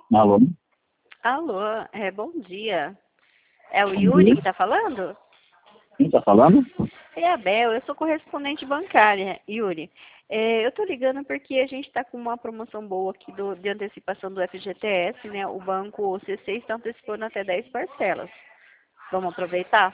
Alô? Alô, bom dia. É o Bom Yuri dia. que está falando? Quem está falando? É a Bel, eu sou correspondente bancária, Yuri. Eu estou ligando porque a gente está com uma promoção boa aqui de antecipação do FGTS, né? O banco C6 está antecipando até 10 parcelas. Vamos aproveitar?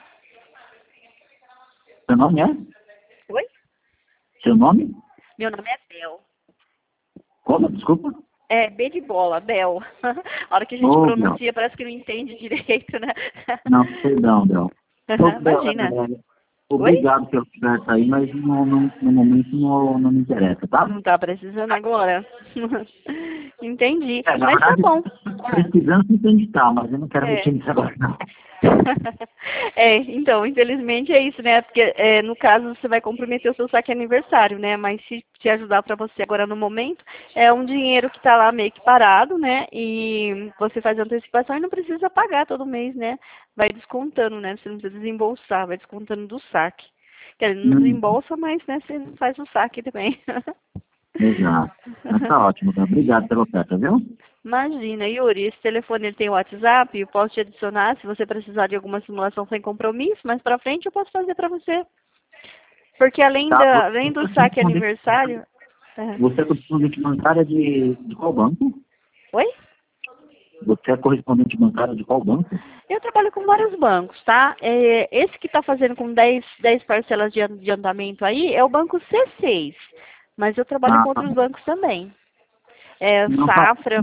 Seu nome é? Oi? Seu nome? Meu nome é Bel. Como? Desculpa. É, B de bola, Bel. A hora que a gente Ô, Bel. pronuncia parece que não entende direito, né? Não, perdão, Bel. Ô, Bel, Imagina. Oi? obrigado pela conversa aí, mas no momento não me interessa, tá? Não tá precisando agora? Entendi. Na Mas tá verdade, bom. precisando se entende tá, mas eu não quero É. mexer nisso agora, não. Então, infelizmente é isso, né? Porque no caso você vai comprometer o seu saque aniversário, né? Mas se te ajudar para você agora no momento, é um dinheiro que tá lá meio que parado, né? E você faz a antecipação e não precisa pagar todo mês, né? Vai descontando, né? Você não precisa desembolsar, vai descontando do saque. Quer dizer, não Hum, desembolsa, mas né, você faz o saque também. exato. Mas tá ótimo, tá? Obrigado pela oferta, viu? Imagina, Yuri, esse telefone ele tem WhatsApp, eu posso te adicionar se você precisar de alguma simulação sem compromisso, mas pra frente eu posso fazer pra você. Porque Tá, além do saque aniversário... É. você é correspondente bancária de qual banco? Oi? Você é correspondente bancária de qual banco? Eu trabalho com vários bancos, tá? Esse que está fazendo com 10 parcelas de adiantamento aí é o banco C6, mas eu trabalho Ah, com tá outros bom. bancos também. Não, Safra...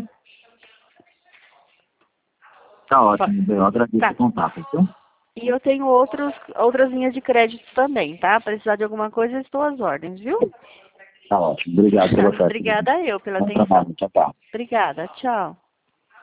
tá fa- ótimo, eu agradeço o Tá. contato, então. E eu tenho outras linhas de crédito também, tá? Precisar de alguma coisa, eu estou às ordens, viu? Tá ótimo, obrigado pela oferta. Obrigada eu pela Bom atenção. trabalho, tchau, tchau. Obrigada, tchau.